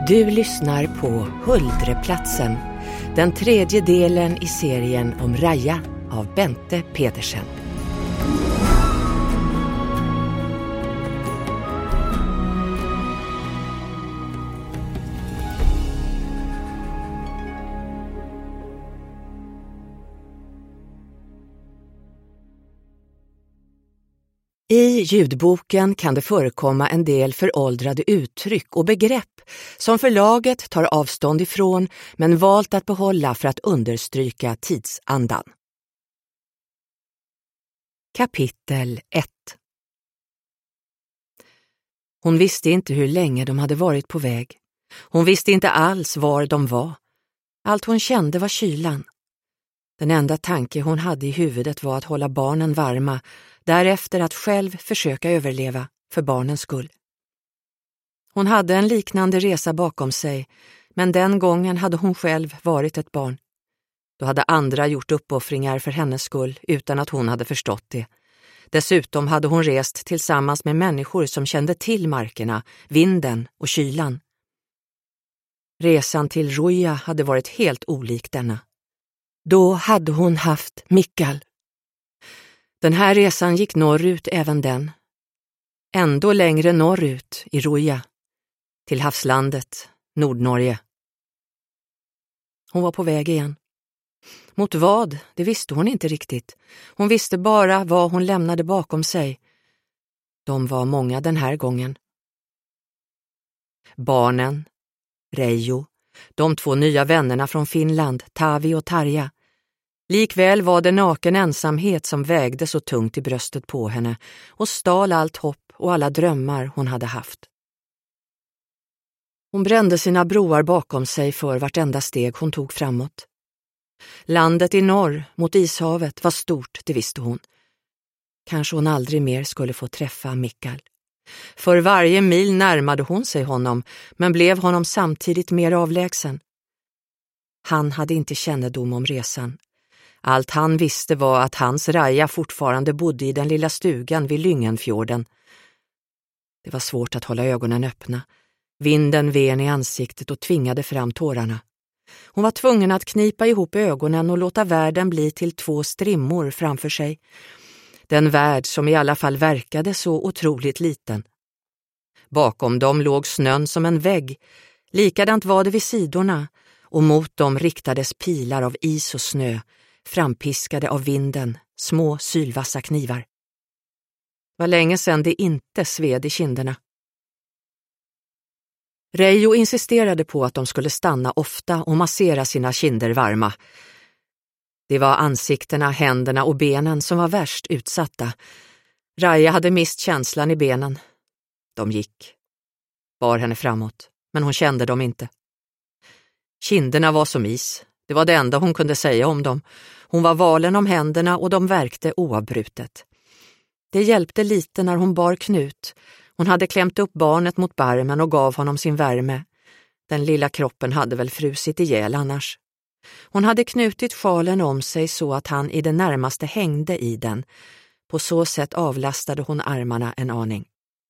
Du lyssnar på Huldreplatsen, den tredje delen i serien om Raja av Bente Pedersen. I ljudboken kan det förekomma en del föråldrade uttryck och begrepp som förlaget tar avstånd ifrån men valt att behålla för att understryka tidsandan. Kapitel 1. Hon visste inte hur länge de hade varit på väg. Hon visste inte alls var de var. Allt hon kände var kylan. Den enda tanke hon hade i huvudet var att hålla barnen varma, därefter att själv försöka överleva för barnens skull. Hon hade en liknande resa bakom sig, men den gången hade hon själv varit ett barn. Då hade andra gjort uppoffringar för hennes skull utan att hon hade förstått det. Dessutom hade hon rest tillsammans med människor som kände till markerna, vinden och kylan. Resan till Ruja hade varit helt olik denna. Då hade hon haft Mikael. Den här resan gick norrut även den. Ändå längre norrut i Ruja. Till havslandet, Nordnorge. Hon var på väg igen. Mot vad, det visste hon inte riktigt. Hon visste bara vad hon lämnade bakom sig. De var många den här gången. Barnen, Reijo, de två nya vännerna från Finland, Tavi och Tarja. Likväl var det naken ensamhet som vägde så tungt i bröstet på henne och stal allt hopp och alla drömmar hon hade haft. Hon brände sina broar bakom sig för vartenda steg hon tog framåt. Landet i norr mot ishavet var stort, det visste hon. Kanske hon aldrig mer skulle få träffa Mikael. För varje mil närmade hon sig honom, men blev honom samtidigt mer avlägsen. Han hade inte kännedom om resan. Allt han visste var att hans Raja fortfarande bodde i den lilla stugan vid Lyngenfjorden. Det var svårt att hålla ögonen öppna. Vinden ven i ansiktet och tvingade fram tårarna. Hon var tvungen att knipa ihop ögonen och låta världen bli till två strimmor framför sig. Den värld som i alla fall verkade så otroligt liten. Bakom dem låg snön som en vägg. Likadant var det vid sidorna, och mot dem riktades pilar av is och snö, frampiskade av vinden, små sylvassa knivar. Det var länge sedan det inte sved i kinderna. Reijo insisterade på att de skulle stanna ofta och massera sina kinder varma. Det var ansiktena, händerna och benen som var värst utsatta. Raja hade mist känslan i benen. De gick. Bar henne framåt, men hon kände dem inte. Kinderna var som is. Det var det enda hon kunde säga om dem. Hon var valen om händerna och de värkte oavbrutet. Det hjälpte lite när hon bar Knut. Hon hade klämt upp barnet mot barmen och gav honom sin värme. Den lilla kroppen hade väl frusit ihjäl annars. Hon hade knutit sjalen om sig så att han i det närmaste hängde i den. På så sätt avlastade hon armarna en aning.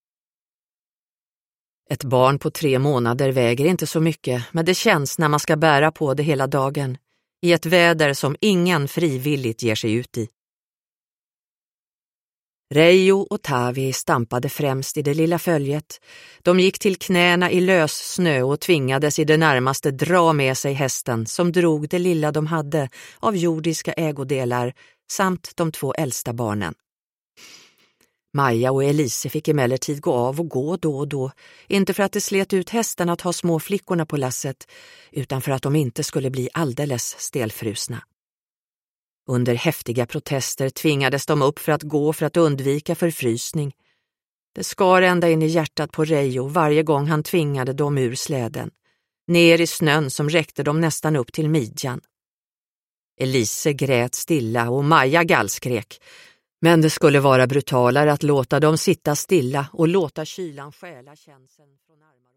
Ett barn på 3 månader väger inte så mycket, men det känns när man ska bära på det hela dagen. I ett väder som ingen frivilligt ger sig ut i. Reijo och Tavi stampade främst i det lilla följet. De gick till knäna i lös snö och tvingades i det närmaste dra med sig hästen som drog det lilla de hade av jordiska ägodelar samt de 2 äldsta barnen. Maja och Elise fick emellertid gå av och gå då och då, inte för att det slet ut hästarna att ha små flickorna på lasset, utan för att de inte skulle bli alldeles stelfrusna. Under häftiga protester tvingades de upp för att undvika förfrysning. Det skar ända in i hjärtat på Reijo varje gång han tvingade dem ur släden, ner i snön som räckte dem nästan upp till midjan. Elise grät stilla och Maja gallskrek, men det skulle vara brutalare att låta dem sitta stilla och låta kylan stjäla känseln från armarna.